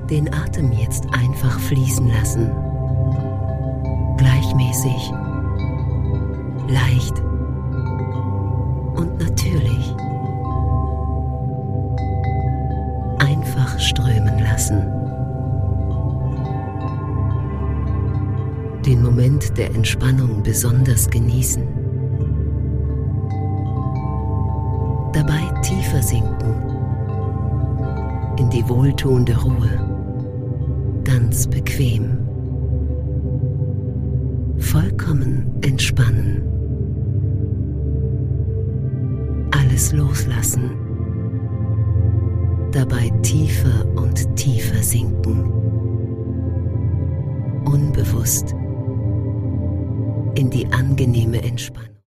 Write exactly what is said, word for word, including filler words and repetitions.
Den Atem jetzt einfach fließen lassen. Gleichmäßig, leicht und natürlich. Einfach strömen lassen. Den Moment der Entspannung besonders genießen. Dabei tiefer sinken in die wohltuende Ruhe, ganz bequem, vollkommen entspannen, alles loslassen, dabei tiefer und tiefer sinken, unbewusst in die angenehme Entspannung.